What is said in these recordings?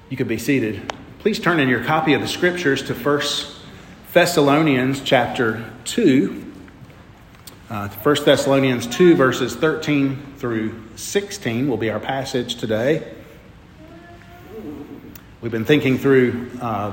You could be seated. Please turn in your copy of the Scriptures to 1 Thessalonians chapter 2. 1 Thessalonians 2 verses 13 through 16 will be our passage today. We've been thinking through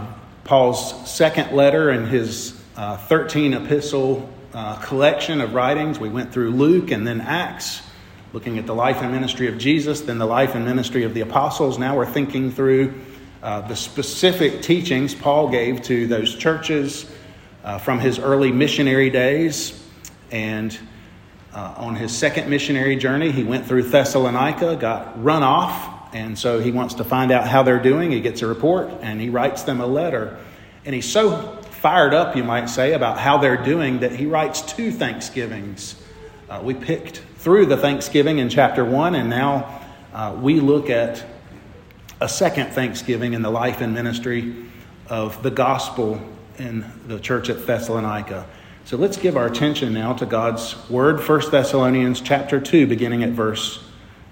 Paul's second letter and his 13 epistle collection of writings. We went through Luke and then Acts, looking at the life and ministry of Jesus, then the life and ministry of the apostles. Now we're thinking through the specific teachings Paul gave to those churches from his early missionary days. And on his second missionary journey, he went through Thessalonica, got run off, and so he wants to find out how they're doing. He gets a report, and he writes them a letter. And he's so fired up, you might say, about how they're doing that he writes two Thanksgivings. We picked through the Thanksgiving in chapter 1, and now we look at a second Thanksgiving in the life and ministry of the gospel in the church at Thessalonica. So let's give our attention now to God's word, 1 Thessalonians chapter 2, beginning at verse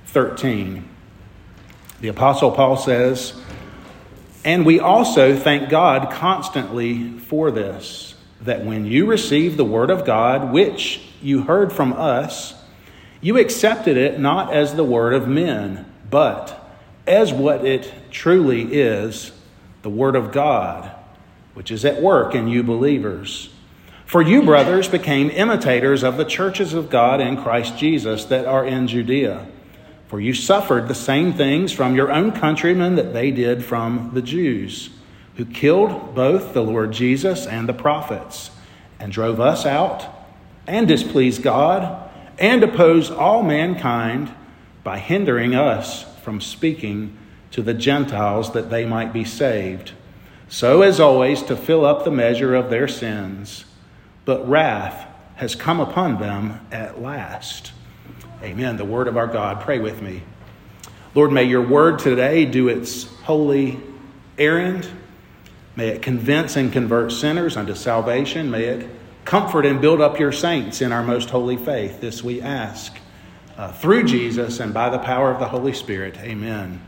13. The Apostle Paul says, "And we also thank God constantly for this, that when you received the word of God, which you heard from us, you accepted it not as the word of men, but as what it truly is, the word of God, which is at work in you believers. For you, brothers, became imitators of the churches of God in Christ Jesus that are in Judea. For you suffered the same things from your own countrymen that they did from the Jews, who killed both the Lord Jesus and the prophets, and drove us out, and displeased God, and opposed all mankind by hindering us from speaking to the Gentiles that they might be saved, so as always to fill up the measure of their sins. But wrath has come upon them at last." Amen. The word of our God. Pray with me. Lord, may your word today do its holy errand. May it convince and convert sinners unto salvation. May it comfort and build up your saints in our most holy faith. This we ask through Jesus and by the power of the Holy Spirit. Amen.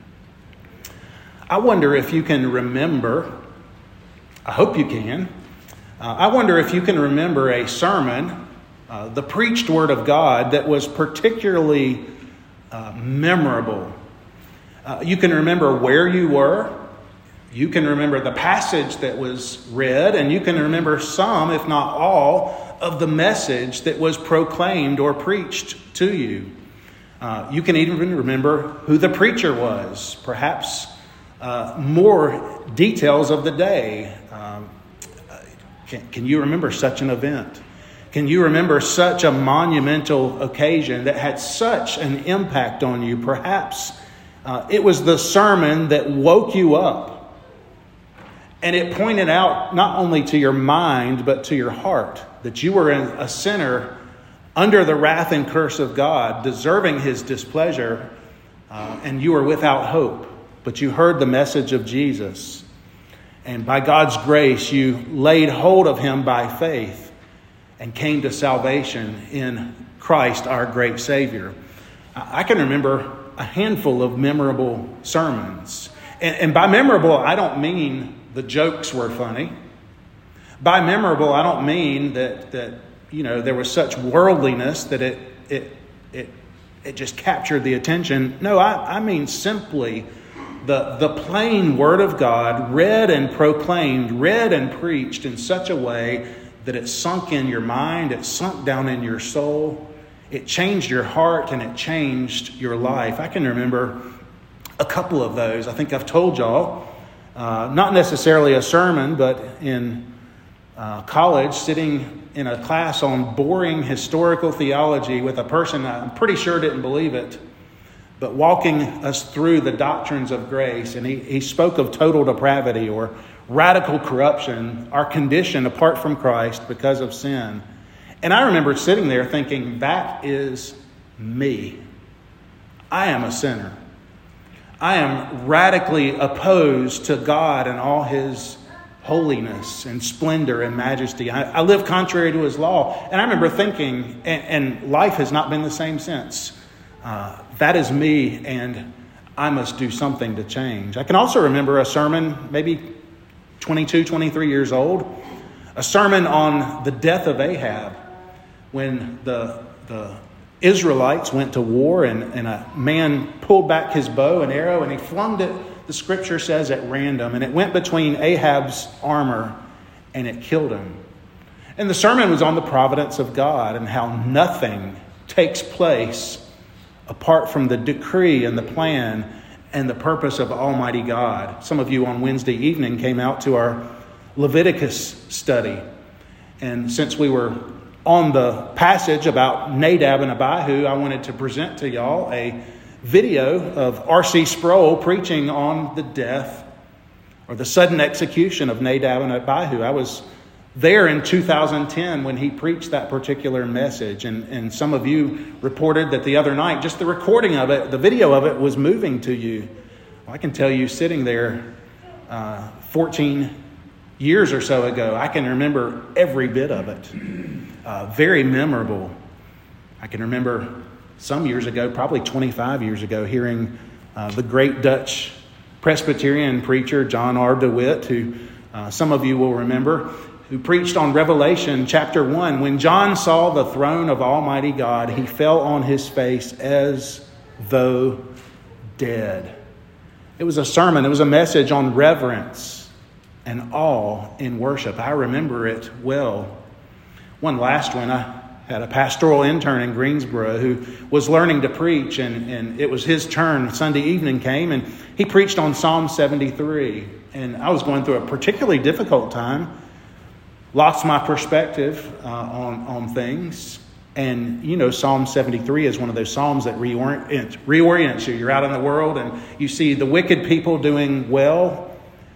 I wonder if you can remember, I hope you can, I wonder if you can remember a sermon, the preached word of God, that was particularly memorable. You can remember where you were. You can remember the passage that was read, and you can remember some, if not all, of the message that was proclaimed or preached to you. You can even remember who the preacher was, perhaps more details of the day. Can you remember such an event? Can you remember such a monumental occasion that had such an impact on you? Perhaps it was the sermon that woke you up, and it pointed out not only to your mind but to your heart that you were a sinner under the wrath and curse of God, deserving his displeasure, and you were without hope. But you heard the message of Jesus, and by God's grace, you laid hold of him by faith and came to salvation in Christ, our great Savior. I can remember a handful of memorable sermons. And by memorable, I don't mean the jokes were funny. By memorable, I don't mean that there was such worldliness that it just captured the attention. No, I mean simply the plain word of God, read and proclaimed, read and preached in such a way that it sunk in your mind, it sunk down in your soul, it changed your heart, and it changed your life. I can remember a couple of those. I think I've told y'all, not necessarily a sermon, but in college, sitting in a class on boring historical theology with a person I'm pretty sure didn't believe it, but walking us through the doctrines of grace. And he spoke of total depravity or radical corruption, our condition apart from Christ because of sin. And I remember sitting there thinking, that is me. I am a sinner. I am radically opposed to God and all his holiness and splendor and majesty. I live contrary to his law. And I remember thinking, and life has not been the same since. That is me, and I must do something to change. I can also remember a sermon, maybe 22, 23 years old, a sermon on the death of Ahab, when the Israelites went to war and a man pulled back his bow and arrow and he flung it, the scripture says, at random, and it went between Ahab's armor and it killed him. And the sermon was on the providence of God and how nothing takes place apart from the decree and the plan and the purpose of Almighty God. Some of you on Wednesday evening came out to our Leviticus study. And since we were on the passage about Nadab and Abihu, I wanted to present to y'all a video of R.C. Sproul preaching on the death or the sudden execution of Nadab and Abihu. I was there in 2010 when he preached that particular message. And some of you reported that the other night, just the recording of it, the video of it was moving to you. Well, I can tell you sitting there 14 years or so ago, I can remember every bit of it. Very memorable. I can remember some years ago, probably 25 years ago, hearing the great Dutch Presbyterian preacher John R. de Witt, who some of you will remember, who preached on Revelation chapter 1. When John saw the throne of Almighty God, he fell on his face as though dead. It was a sermon. It was a message on reverence and awe in worship. I remember it well. One last one, I had a pastoral intern in Greensboro who was learning to preach, and it was his turn. Sunday evening came, and he preached on Psalm 73. And I was going through a particularly difficult time. Lost my perspective on things. And, you know, Psalm 73 is one of those psalms that reorients you. You're out in the world and you see the wicked people doing well.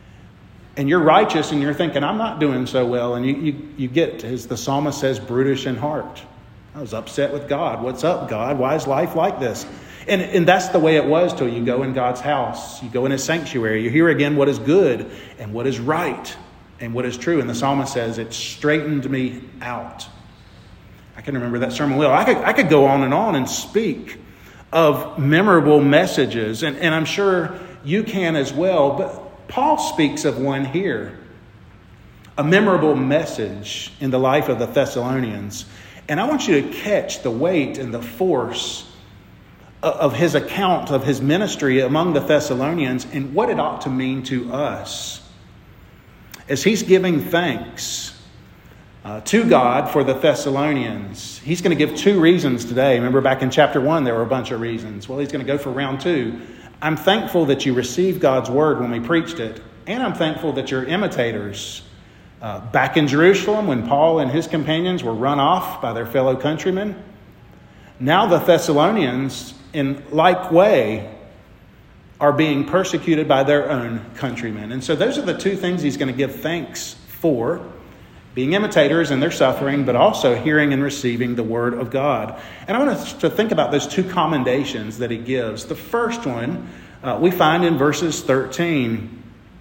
And you're righteous and you're thinking, I'm not doing so well. And you get, as the psalmist says, brutish in heart. I was upset with God. What's up, God? Why is life like this? And that's the way it was till you go in God's house. You go in his sanctuary. You hear again what is good and what is right and what is true. And the psalmist says, it straightened me out. I can remember that sermon well. I could go on and speak of memorable messages. And I'm sure you can as well. But Paul speaks of one here. A memorable message in the life of the Thessalonians. And I want you to catch the weight and the force of his account of his ministry among the Thessalonians and what it ought to mean to us. As he's giving thanks to God for the Thessalonians, he's going to give two reasons today. Remember back in chapter 1, there were a bunch of reasons. Well, he's going to go for round 2. I'm thankful that you received God's word when we preached it, and I'm thankful that you're imitators. Back in Jerusalem, when Paul and his companions were run off by their fellow countrymen, now the Thessalonians, in like way, are being persecuted by their own countrymen. And so those are the two things he's going to give thanks for, being imitators in their suffering, but also hearing and receiving the word of God. And I want us to think about those two commendations that he gives. The first one we find in verse 13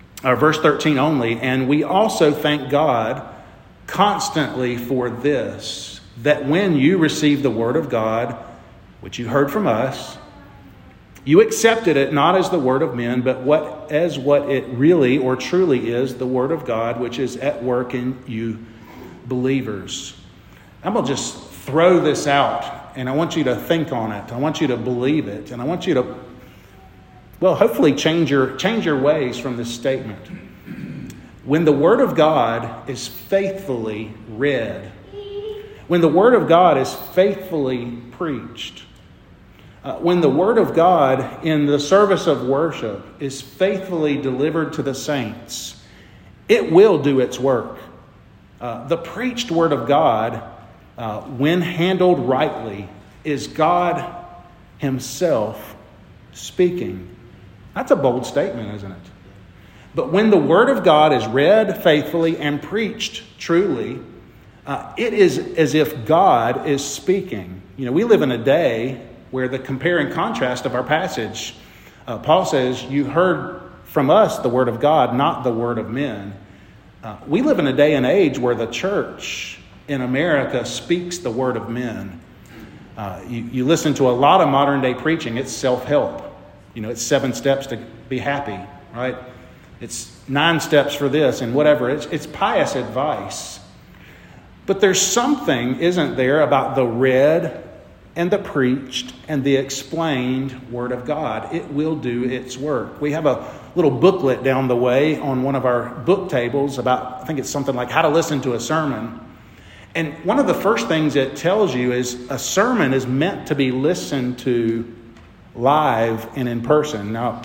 only. And we also thank God constantly for this, that when you received the word of God, which you heard from us, you accepted it not as the word of men, but as what it really or truly is, the word of God, which is at work in you believers. I'm going to just throw this out, and I want you to think on it. I want you to believe it, and I want you to, hopefully change your ways from this statement. When the word of God is faithfully read, when the word of God is faithfully preached, when the word of God in the service of worship is faithfully delivered to the saints, it will do its work. The preached word of God, when handled rightly, is God himself speaking. That's a bold statement, isn't it? But when the word of God is read faithfully and preached truly, it is as if God is speaking. You know, we live in a day where the compare and contrast of our passage, Paul says, you heard from us the word of God, not the word of men. We live in a day and age where the church in America speaks the word of men. You listen to a lot of modern day preaching, it's self-help. It's 7 steps to be happy, right? It's 9 steps for this and whatever. It's pious advice. But there's something, isn't there, about the read and the preached and the explained Word of God. It will do its work. We have a little booklet down the way on one of our book tables about, I think it's something like how to listen to a sermon. And one of the first things it tells you is a sermon is meant to be listened to live and in person. Now,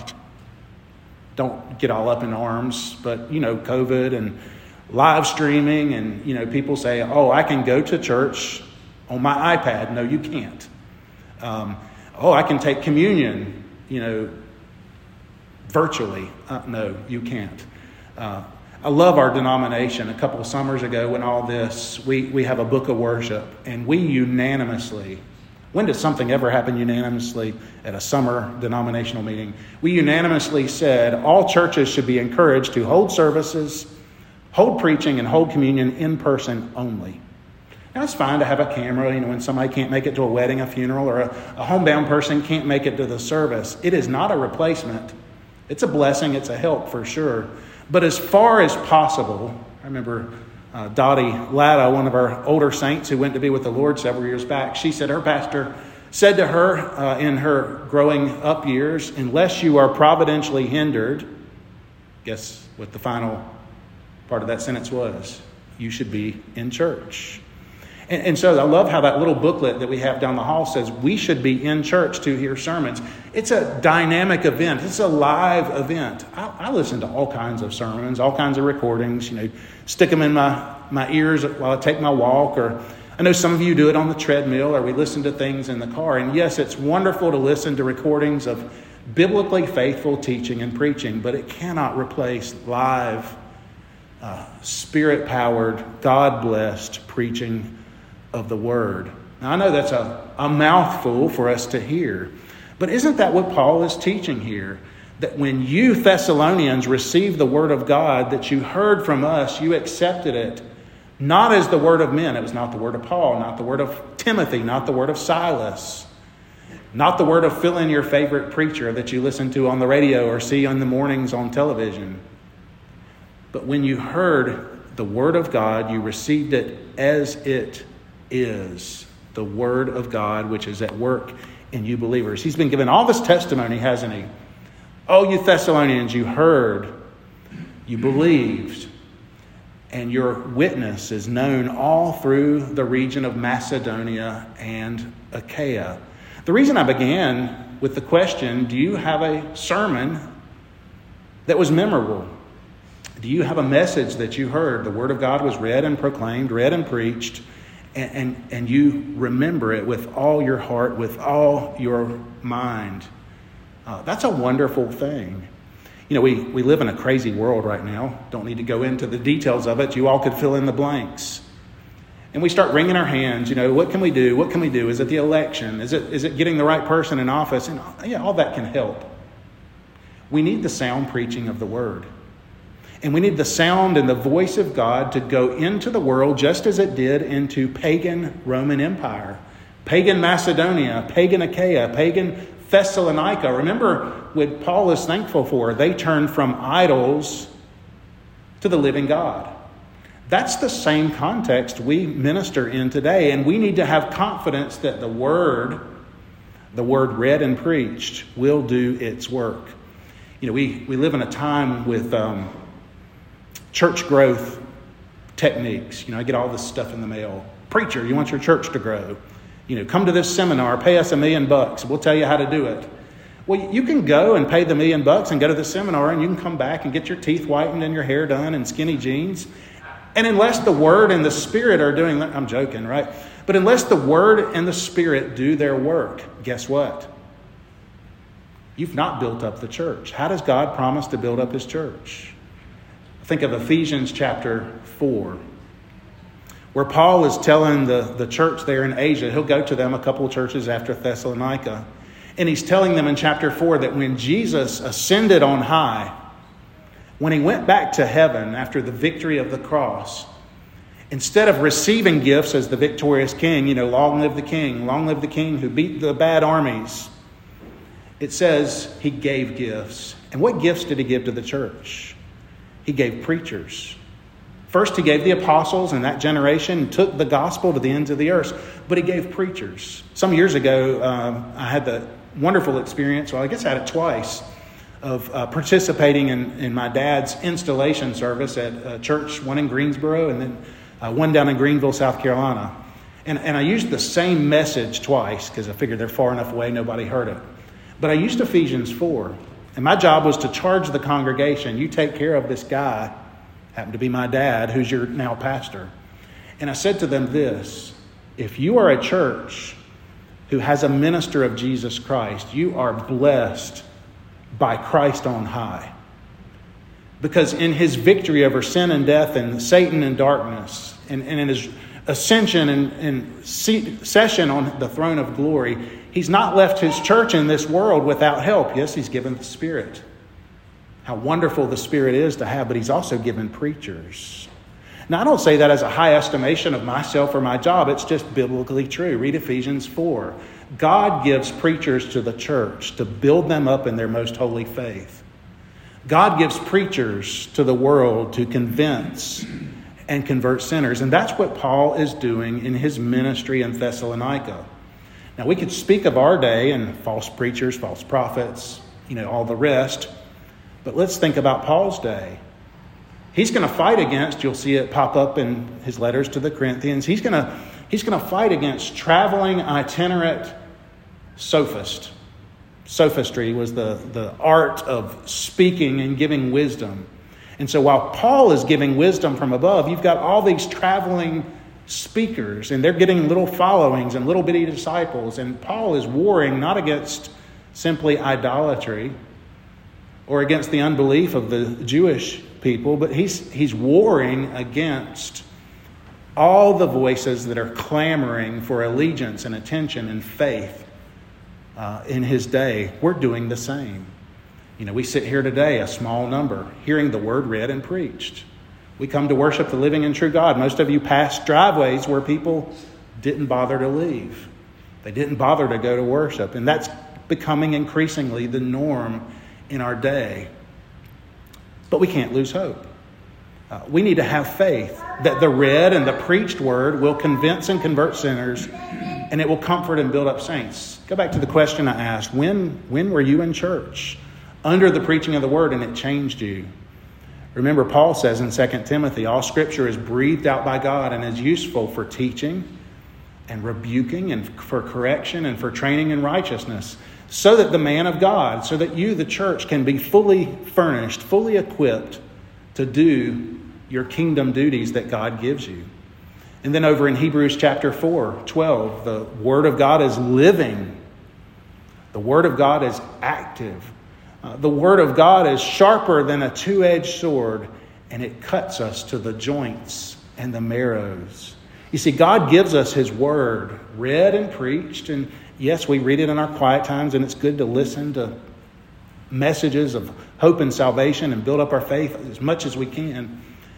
don't get all up in arms, but, COVID and live streaming and, people say, I can go to church on my iPad. No, you can't. I can take communion, virtually. No, you can't. I love our denomination. A couple of summers ago when all this, we have a book of worship, and we unanimously, when does something ever happen unanimously at a summer denominational meeting? We unanimously said all churches should be encouraged to hold services, hold preaching, and hold communion in person only. Now, it's fine to have a camera, when somebody can't make it to a wedding, a funeral, or a homebound person can't make it to the service. It is not a replacement. It's a blessing. It's a help for sure. But as far as possible, I remember Dottie Latta, one of our older saints who went to be with the Lord several years back, she said her pastor said to her in her growing up years, unless you are providentially hindered, guess what the final part of that sentence was? You should be in church. And so I love how that little booklet that we have down the hall says we should be in church to hear sermons. It's a dynamic event. It's a live event. I listen to all kinds of sermons, all kinds of recordings, stick them in my ears while I take my walk. Or I know some of you do it on the treadmill, or we listen to things in the car. And yes, it's wonderful to listen to recordings of biblically faithful teaching and preaching, but it cannot replace live, Spirit-powered, God-blessed preaching of the Word. Now, I know that's a mouthful for us to hear, but isn't that what Paul is teaching here? That when you Thessalonians received the Word of God that you heard from us, you accepted it, not as the word of men. It was not the word of Paul, not the word of Timothy, not the word of Silas, not the word of fill in your favorite preacher that you listen to on the radio or see in the mornings on television. But when you heard the Word of God, you received it as it is, the Word of God, which is at work in you believers. He's been given all this testimony, hasn't he? Oh, you Thessalonians, you heard, you believed, and your witness is known all through the region of Macedonia and Achaia. The reason I began with the question, do you have a sermon that was memorable? Do you have a message that you heard? The Word of God was read and proclaimed, read and preached, and you remember it with all your heart, with all your mind. That's a wonderful thing. We live in a crazy world right now. Don't need to go into the details of it. You all could fill in the blanks. And we start wringing our hands. What can we do? What can we do? Is it the election? Is it getting the right person in office? And all that can help. We need the sound preaching of the Word. And we need the sound and the voice of God to go into the world just as it did into pagan Roman Empire, pagan Macedonia, pagan Achaia, pagan Thessalonica. Remember what Paul is thankful for. They turned from idols to the living God. That's the same context we minister in today. And we need to have confidence that the word read and preached, will do its work. We live in a time with church growth techniques. I get all this stuff in the mail. Preacher, you want your church to grow. Come to this seminar, pay us $1 million. We'll tell you how to do it. Well, you can go and pay the $1 million and go to the seminar, and you can come back and get your teeth whitened and your hair done and skinny jeans. And unless the Word and the Spirit are doing that, I'm joking, right? But unless the Word and the Spirit do their work, guess what? You've not built up the church. How does God promise to build up His church? Think of Ephesians chapter 4, where Paul is telling the church there in Asia, he'll go to them a couple of churches after Thessalonica, and he's telling them in chapter 4 that when Jesus ascended on high, when he went back to heaven after the victory of the cross, instead of receiving gifts as the victorious king, long live the king who beat the bad armies. it says he gave gifts. And what gifts did he give to the church? He gave preachers. First, he gave the apostles, and that generation took the gospel to the ends of the earth. But he gave preachers. Some years ago, I had the wonderful experience, well, I guess I had it twice, of participating in my dad's installation service at a church, one in Greensboro and then one down in Greenville, South Carolina. And I used the same message twice because I figured they're far enough away, nobody heard it. But I used Ephesians 4. And my job was to charge the congregation, you take care of this guy, happened to be my dad, who's your now pastor. And I said to them this: if you are a church who has a minister of Jesus Christ, you are blessed by Christ on high. Because in his victory over sin and death and Satan and darkness, and in his ascension and session on the throne of glory, he's not left his church in this world without help. Yes, he's given the Spirit. How wonderful the Spirit is to have, but he's also given preachers. Now, I don't say that as a high estimation of myself or my job. It's just biblically true. Read Ephesians 4. God gives preachers to the church to build them up in their most holy faith. God gives preachers to the world to convince and convert sinners. And that's what Paul is doing in his ministry in Thessalonica. Now, we could speak of our day and false preachers, false prophets, all the rest. But let's think about Paul's day. He's going to fight against, you'll see it pop up in his letters to the Corinthians, he's going to fight against traveling itinerant sophist. Sophistry was the art of speaking and giving wisdom. And so while Paul is giving wisdom from above, you've got all these traveling speakers, and they're getting little followings and little bitty disciples. And Paul is warring not against simply idolatry or against the unbelief of the Jewish people, but he's warring against all the voices that are clamoring for allegiance and attention and faith in his day. We're doing the same. We sit here today, a small number, hearing the word read and preached. We come to worship the living and true God. Most of you pass driveways where people didn't bother to leave. They didn't bother to go to worship. And that's becoming increasingly the norm in our day. But we can't lose hope. We need to have faith that the read and the preached word will convince and convert sinners, and it will comfort and build up saints. Go back to the question I asked. When were you in church under the preaching of the word and it changed you? Remember, Paul says in 2 Timothy, all Scripture is breathed out by God and is useful for teaching and rebuking and for correction and for training in righteousness, so that the man of God, so that you, the church, can be fully furnished, fully equipped to do your kingdom duties that God gives you. And then over in Hebrews chapter 4:12, the Word of God is living. The Word of God is active. The Word of God is sharper than a two-edged sword, and it cuts us to the joints and the marrows. You see, God gives us His Word, read and preached, and yes, we read it in our quiet times, and it's good to listen to messages of hope and salvation and build up our faith as much as we can.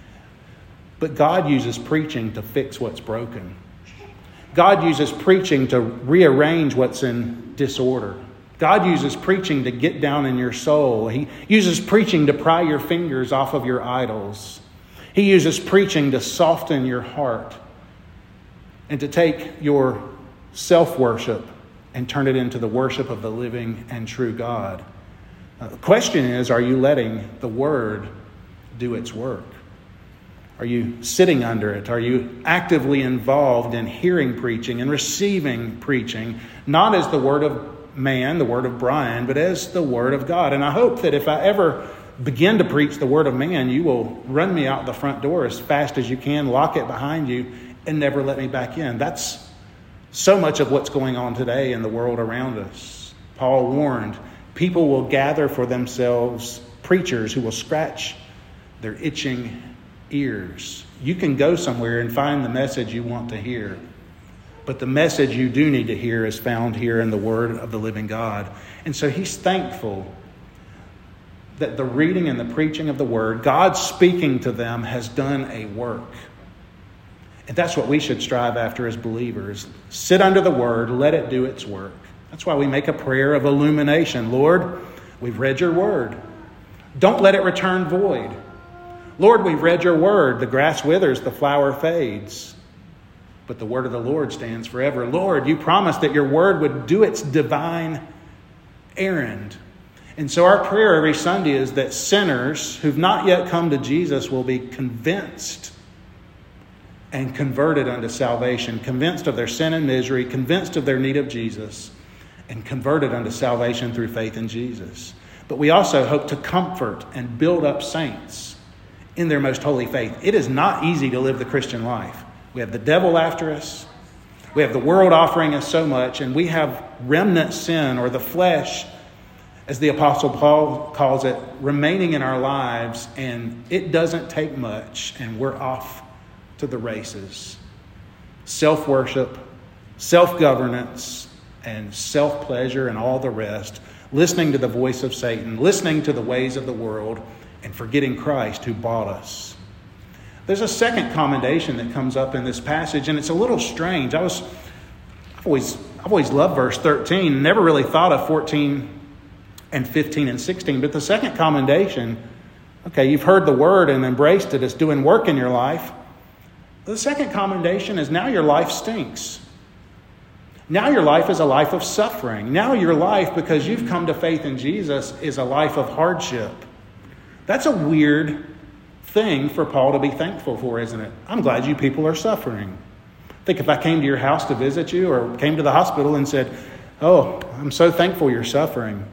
But God uses preaching to fix what's broken. God uses preaching to rearrange what's in disorder. God uses preaching to get down in your soul. He uses preaching to pry your fingers off of your idols. He uses preaching to soften your heart and to take your self-worship and turn it into the worship of the living and true God. The question is, are you letting the Word do its work? Are you sitting under it? Are you actively involved in hearing preaching and receiving preaching, not as the word of man, the word of Brian, but as the Word of God? And I hope that if I ever begin to preach the word of man, you will run me out the front door as fast as you can, lock it behind you, and never let me back in. That's so much of what's going on today in the world around us. Paul warned, people will gather for themselves preachers who will scratch their itching ears. You can go somewhere and find the message you want to hear, but the message you do need to hear is found here in the Word of the living God. And so he's thankful that the reading and the preaching of the Word, God speaking to them, has done a work. And that's what we should strive after as believers. Sit under the Word, let it do its work. That's why we make a prayer of illumination. Lord, we've read your word. Don't let it return void. Lord, we've read your word. The grass withers, the flower fades, but the word of the Lord stands forever. Lord, you promised that your word would do its divine errand. And so our prayer every Sunday is that sinners who've not yet come to Jesus will be convinced and converted unto salvation, convinced of their sin and misery, convinced of their need of Jesus, and converted unto salvation through faith in Jesus. But we also hope to comfort and build up saints in their most holy faith. It is not easy to live the Christian life. We have the devil after us. We have the world offering us so much, and we have remnant sin, or the flesh, as the Apostle Paul calls it, remaining in our lives, and it doesn't take much, and we're off to the races. Self-worship, self-governance, and self-pleasure, and all the rest. Listening to the voice of Satan, listening to the ways of the world, and forgetting Christ who bought us. There's a second commendation that comes up in this passage, and it's a little strange. I've always loved verse 13, never really thought of 14 and 15 and 16. But the second commendation, okay, you've heard the word and embraced it. It's doing work in your life. The second commendation is now your life stinks. Now your life is a life of suffering. Now your life, because you've come to faith in Jesus, is a life of hardship. That's a weird thing for Paul to be thankful for, isn't it? I'm glad you people are suffering. I think if I came to your house to visit you or came to the hospital and said, oh, I'm so thankful you're suffering,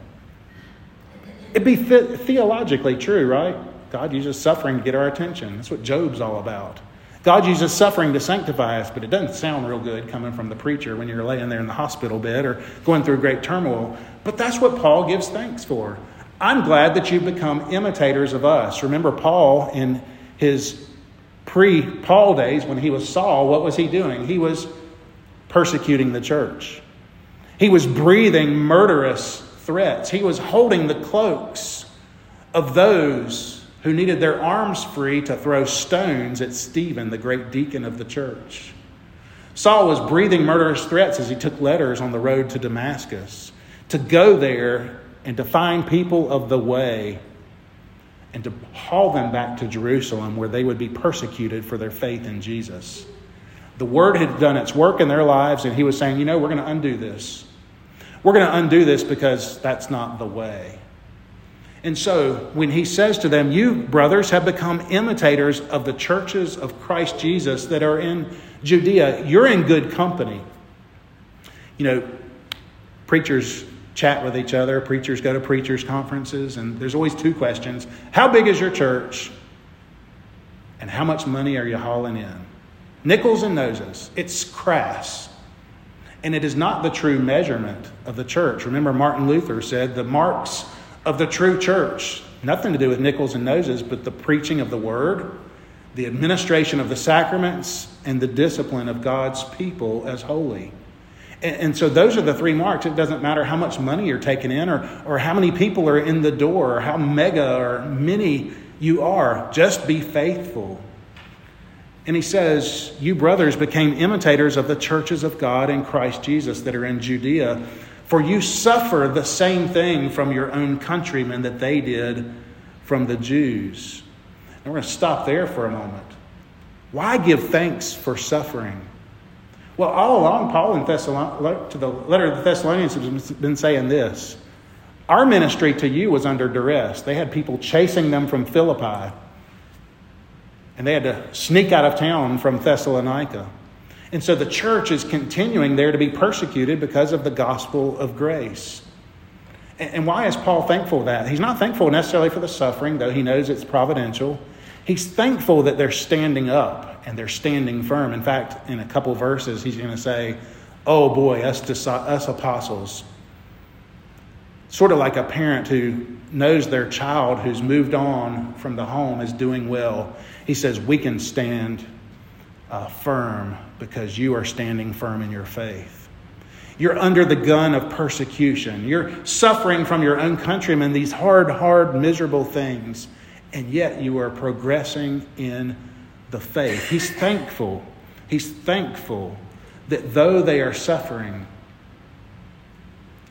it'd be theologically true, right? God uses suffering to get our attention. That's what Job's all about. God uses suffering to sanctify us, but it doesn't sound real good coming from the preacher when you're laying there in the hospital bed or going through great turmoil. But that's what Paul gives thanks for. I'm glad that you've become imitators of us. Remember Paul in his pre-Paul days when he was Saul, what was he doing? He was persecuting the church. He was breathing murderous threats. He was holding the cloaks of those who needed their arms free to throw stones at Stephen, the great deacon of the church. Saul was breathing murderous threats as he took letters on the road to Damascus to go there and to find people of the way and to haul them back to Jerusalem where they would be persecuted for their faith in Jesus. The word had done its work in their lives, and he was saying, we're going to undo this. We're going to undo this because that's not the way. And so when he says to them, you brothers have become imitators of the churches of Christ Jesus that are in Judea, you're in good company. Preachers chat with each other. Preachers go to preachers' conferences, and there's always two questions. How big is your church? And how much money are you hauling in? Nickels and noses. It's crass. And it is not the true measurement of the church. Remember, Martin Luther said the marks of the true church, nothing to do with nickels and noses, but the preaching of the word, the administration of the sacraments, and the discipline of God's people as holy. And so those are the three marks. It doesn't matter how much money you're taking in or how many people are in the door or how mega or many you are. Just be faithful. And he says, you brothers became imitators of the churches of God in Christ Jesus that are in Judea, for you suffer the same thing from your own countrymen that they did from the Jews. And we're going to stop there for a moment. Why give thanks for suffering? Well, all along, Paul in to the letter of the Thessalonians has been saying this. Our ministry to you was under duress. They had people chasing them from Philippi. And they had to sneak out of town from Thessalonica. And so the church is continuing there to be persecuted because of the gospel of grace. And why is Paul thankful for that? He's not thankful necessarily for the suffering, though he knows it's providential. He's thankful that they're standing up and they're standing firm. In fact, in a couple verses, he's going to say, oh boy, us apostles. Sort of like a parent who knows their child who's moved on from the home is doing well. He says, we can stand firm because you are standing firm in your faith. You're under the gun of persecution. You're suffering from your own countrymen, these hard, miserable things. And yet you are progressing in the faith. He's thankful. He's thankful that though they are suffering,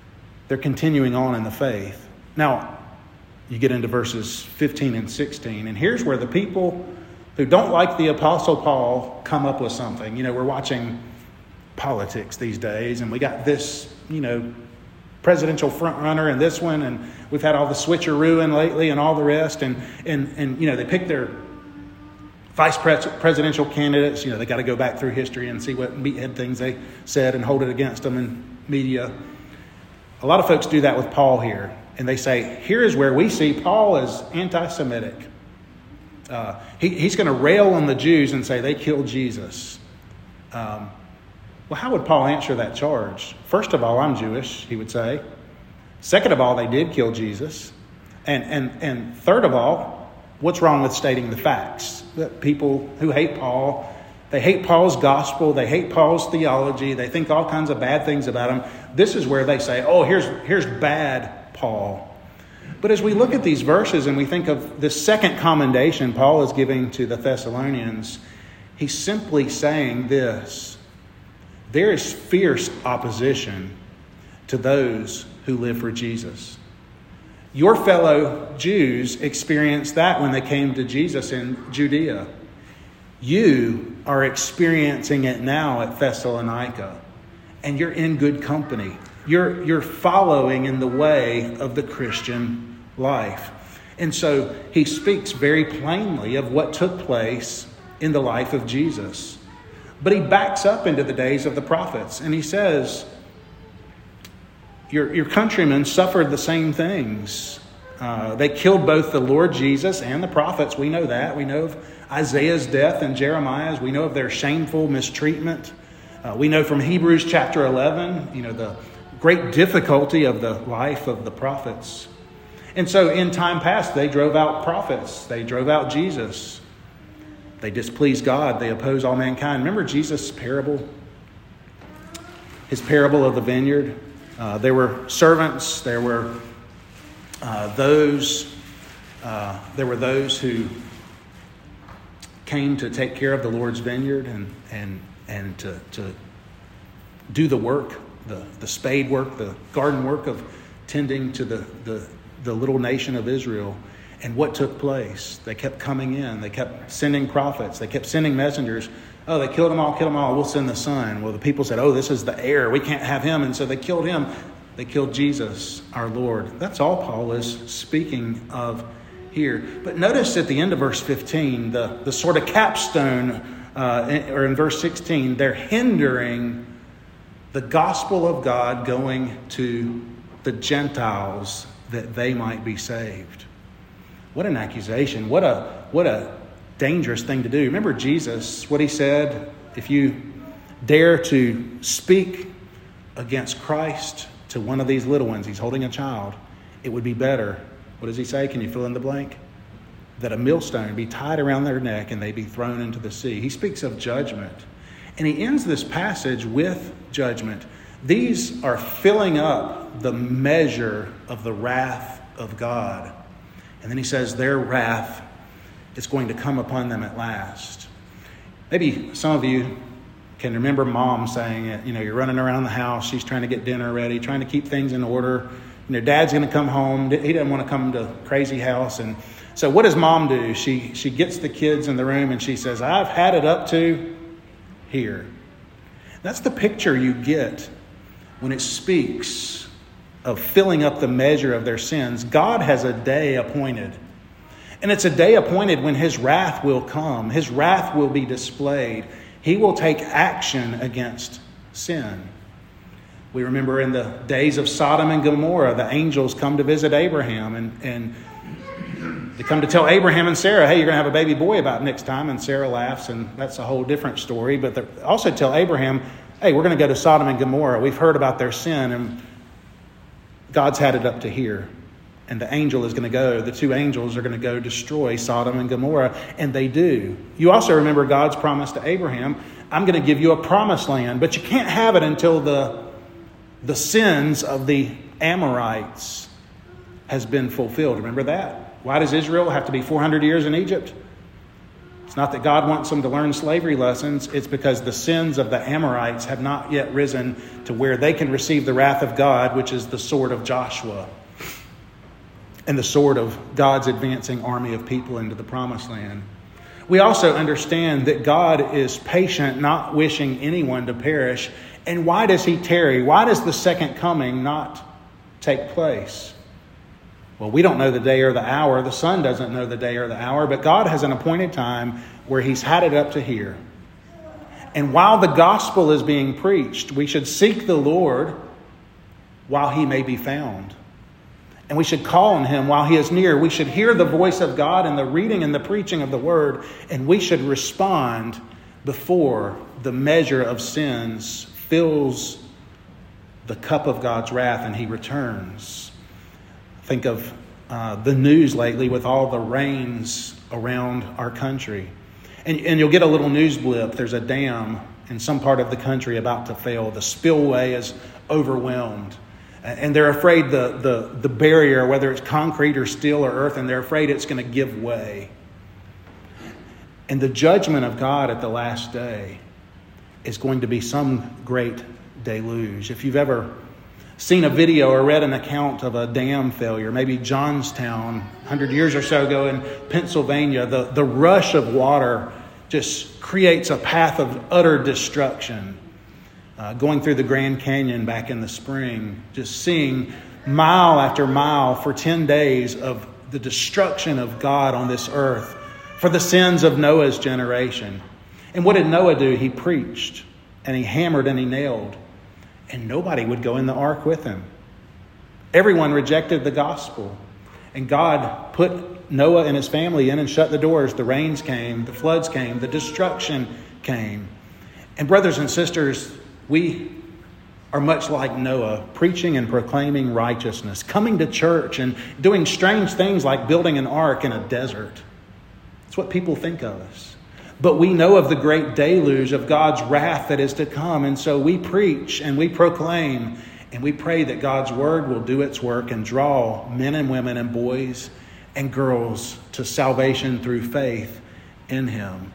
they're continuing on in the faith. Now, you get into verses 15 and 16, and here's where the people who don't like the Apostle Paul come up with something. We're watching politics these days, and we got this, presidential front runner and this one, and we've had all the switcherooing lately and all the rest, and they pick their vice presidential candidates. They got to go back through history and see what meathead things they said and hold it against them in media. A lot of folks do that with Paul here, and they say, here is where we see Paul as anti-Semitic. He's going to rail on the Jews and say they killed Jesus. Well, how would Paul answer that charge? First of all, I'm Jewish, he would say. Second of all, they did kill Jesus. And third of all, what's wrong with stating the facts? That people who hate Paul, they hate Paul's gospel, they hate Paul's theology, they think all kinds of bad things about him. This is where they say, oh, here's bad Paul. But as we look at these verses and we think of the second commendation Paul is giving to the Thessalonians, he's simply saying this: there is fierce opposition to those who live for Jesus. Your fellow Jews experienced that when they came to Jesus in Judea. You are experiencing it now at Thessalonica, and you're in good company. You're following in the way of the Christian life. And so he speaks very plainly of what took place in the life of Jesus. But he backs up into the days of the prophets, and he says, your countrymen suffered the same things. They killed both the Lord Jesus and the prophets. We know that. We know of Isaiah's death and Jeremiah's. We know of their shameful mistreatment. We know from Hebrews chapter 11, the great difficulty of the life of the prophets. And so in time past, they drove out prophets. They drove out Jesus. They displease God. They oppose all mankind. Remember Jesus' parable? His parable of the vineyard. There were servants. There were those who came to take care of the Lord's vineyard and to do the work, the spade work, the garden work of tending to the little nation of Israel. And what took place? They kept coming in. They kept sending prophets. They kept sending messengers. Oh, they killed them all. We'll send the son. Well, the people said, oh, this is the heir. We can't have him. And so they killed him. They killed Jesus, our Lord. That's all Paul is speaking of here. But notice at the end of verse 15, the sort of capstone, or in verse 16, they're hindering the gospel of God going to the Gentiles that they might be saved. What an accusation. What a dangerous thing to do. Remember Jesus, what he said, if you dare to speak against Christ to one of these little ones, he's holding a child, it would be better. What does he say? Can you fill in the blank? That a millstone be tied around their neck and they be thrown into the sea. He speaks of judgment. And he ends this passage with judgment. These are filling up the measure of the wrath of God. And then he says their wrath is going to come upon them at last. Maybe some of you can remember mom saying it. You're running around the house. She's trying to get dinner ready, trying to keep things in order. Dad's going to come home. He doesn't want to come to crazy house. And so what does mom do? She gets the kids in the room and she says, I've had it up to here. That's the picture you get when it speaks of filling up the measure of their sins. God has a day appointed. And it's a day appointed when his wrath will come. His wrath will be displayed. He will take action against sin. We remember in the days of Sodom and Gomorrah, the angels come to visit Abraham and they come to tell Abraham and Sarah, hey, you're going to have a baby boy about next time. And Sarah laughs, and that's a whole different story. But they also tell Abraham, hey, we're going to go to Sodom and Gomorrah. We've heard about their sin, and God's had it up to here. And the angel is going to go. The two angels are going to go destroy Sodom and Gomorrah. And they do. You also remember God's promise to Abraham, I'm going to give you a promised land. But you can't have it until the sins of the Amorites has been fulfilled. Remember that? Why does Israel have to be 400 years in Egypt? It's not that God wants them to learn slavery lessons. It's because the sins of the Amorites have not yet risen to where they can receive the wrath of God, which is the sword of Joshua and the sword of God's advancing army of people into the promised land. We also understand that God is patient, not wishing anyone to perish. And why does he tarry? Why does the second coming not take place? Well, we don't know the day or the hour. The Son doesn't know the day or the hour, but God has an appointed time where he's had it up to here. And while the gospel is being preached, we should seek the Lord while he may be found. And we should call on him while he is near. We should hear the voice of God in the reading and the preaching of the word, and we should respond before the measure of sins fills the cup of God's wrath and he returns. Think of the news lately with all the rains around our country. And you'll get a little news blip. There's a dam in some part of the country about to fail. The spillway is overwhelmed. And they're afraid the barrier, whether it's concrete or steel or earth, and they're afraid it's going to give way. And the judgment of God at the last day is going to be some great deluge. If you've ever seen a video or read an account of a dam failure, maybe Johnstown, 100 years or so ago in Pennsylvania, the rush of water just creates a path of utter destruction. Going through the Grand Canyon back in the spring, just seeing mile after mile for 10 days of the destruction of God on this earth for the sins of Noah's generation. And what did Noah do? He preached and he hammered and he nailed. And nobody would go in the ark with him. Everyone rejected the gospel. And God put Noah and his family in and shut the doors. The rains came, the floods came, the destruction came. And brothers and sisters, we are much like Noah, preaching and proclaiming righteousness, coming to church and doing strange things like building an ark in a desert. That's what people think of us. But we know of the great deluge of God's wrath that is to come. And so we preach and we proclaim and we pray that God's word will do its work and draw men and women and boys and girls to salvation through faith in him.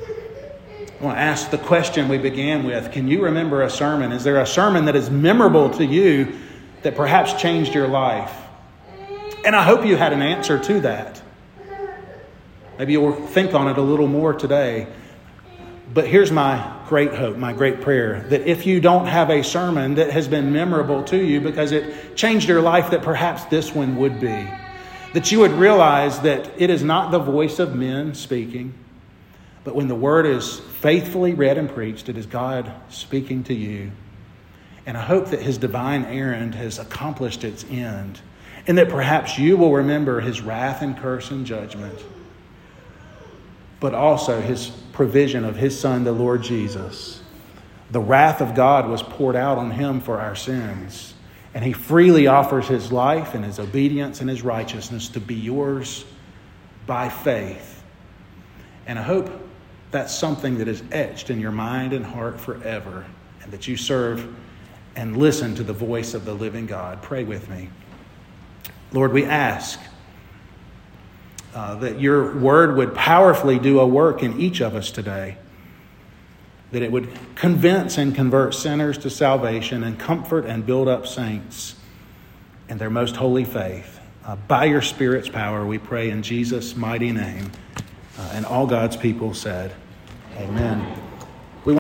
I want to ask the question we began with. Can you remember a sermon? Is there a sermon that is memorable to you that perhaps changed your life? And I hope you had an answer to that. Maybe you'll think on it a little more today. But here's my great hope, my great prayer, that if you don't have a sermon that has been memorable to you because it changed your life, that perhaps this one would be. That you would realize that it is not the voice of men speaking, but when the word is faithfully read and preached, it is God speaking to you. And I hope that his divine errand has accomplished its end, and that perhaps you will remember his wrath and curse and judgment, but also his provision of his Son, the Lord Jesus. The wrath of God was poured out on him for our sins, and he freely offers his life and his obedience and his righteousness to be yours by faith. And I hope that's something that is etched in your mind and heart forever, and that you serve and listen to the voice of the living God. Pray with me. Lord, we ask that your word would powerfully do a work in each of us today, that it would convince and convert sinners to salvation and comfort and build up saints in their most holy faith. By your Spirit's power, we pray in Jesus' mighty name. And all God's people said, amen.